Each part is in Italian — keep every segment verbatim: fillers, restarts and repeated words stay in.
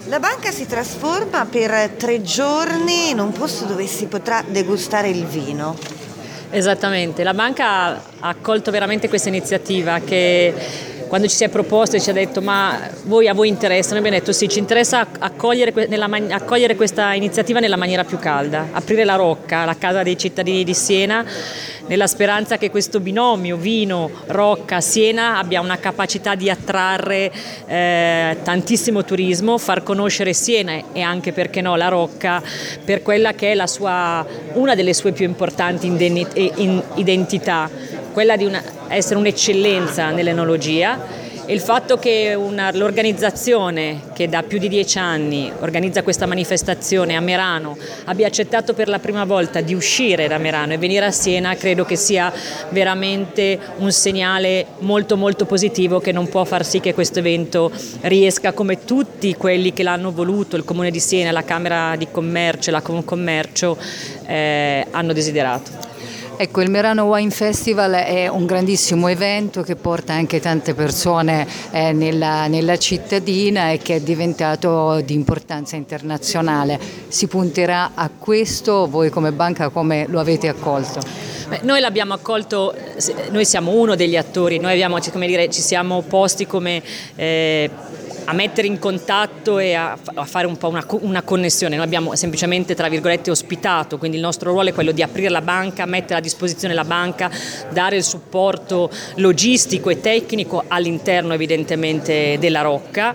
La banca si trasforma per tre giorni in un posto dove si potrà degustare il vino. Esattamente, la banca ha accolto veramente questa iniziativa che quando ci si è proposto e ci ha detto ma voi, a voi interessa, noi abbiamo detto sì, ci interessa accogliere, nella, accogliere questa iniziativa nella maniera più calda, aprire la Rocca, la casa dei cittadini di Siena, nella speranza che questo binomio vino, Rocca, Siena abbia una capacità di attrarre eh, tantissimo turismo, far conoscere Siena e anche, perché no, la Rocca per quella che è la sua, una delle sue più importanti identità, quella di una, essere un'eccellenza nell'enologia, e il fatto che una, l'organizzazione che da più di dieci anni organizza questa manifestazione a Merano abbia accettato per la prima volta di uscire da Merano e venire a Siena, credo che sia veramente un segnale molto molto positivo che non può far sì che questo evento riesca, come tutti quelli che l'hanno voluto, il Comune di Siena, la Camera di Commercio, la Confcommercio eh, hanno desiderato. Ecco, il Merano Wine Festival è un grandissimo evento che porta anche tante persone eh, nella, nella cittadina e che è diventato di importanza internazionale. Si punterà a questo? Voi come banca come lo avete accolto? Beh, noi l'abbiamo accolto, noi siamo uno degli attori, noi abbiamo, come dire, ci siamo posti come... Eh, a mettere in contatto e a, a fare un po' una, una connessione. Noi abbiamo semplicemente, tra virgolette, ospitato, quindi il nostro ruolo è quello di aprire la banca, mettere a disposizione la banca, dare il supporto logistico e tecnico all'interno evidentemente della Rocca.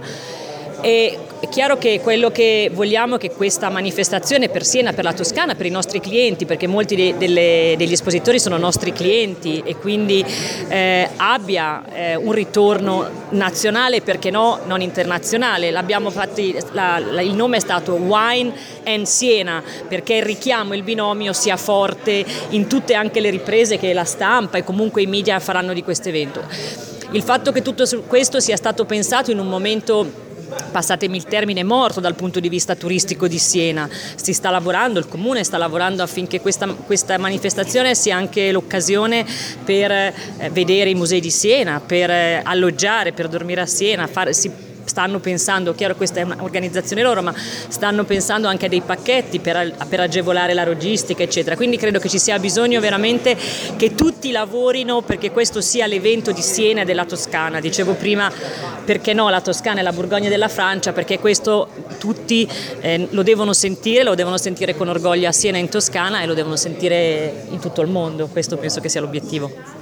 E è chiaro che quello che vogliamo è che questa manifestazione per Siena, per la Toscana, per i nostri clienti, perché molti de, delle, degli espositori sono nostri clienti e quindi eh, abbia eh, un ritorno nazionale, perché no, non internazionale. L'abbiamo fatti, la, la, il nome è stato Wine and Siena, perché il richiamo, il binomio sia forte in tutte anche le riprese che la stampa e comunque i media faranno di questo evento. Il fatto che tutto questo sia stato pensato in un momento, passatemi il termine, morto dal punto di vista turistico di Siena, si sta lavorando, il Comune sta lavorando affinché questa, questa manifestazione sia anche l'occasione per eh, vedere i musei di Siena, per eh, alloggiare, per dormire a Siena, fare, si stanno pensando, chiaro questa è un'organizzazione loro, ma stanno pensando anche a dei pacchetti per, per agevolare la logistica eccetera, quindi credo che ci sia bisogno veramente che tutti lavorino perché questo sia l'evento di Siena e della Toscana. Dicevo prima, perché no, la Toscana e la Borgogna della Francia, perché questo tutti eh, lo devono sentire, lo devono sentire con orgoglio a Siena in Toscana e lo devono sentire in tutto il mondo, questo penso che sia l'obiettivo.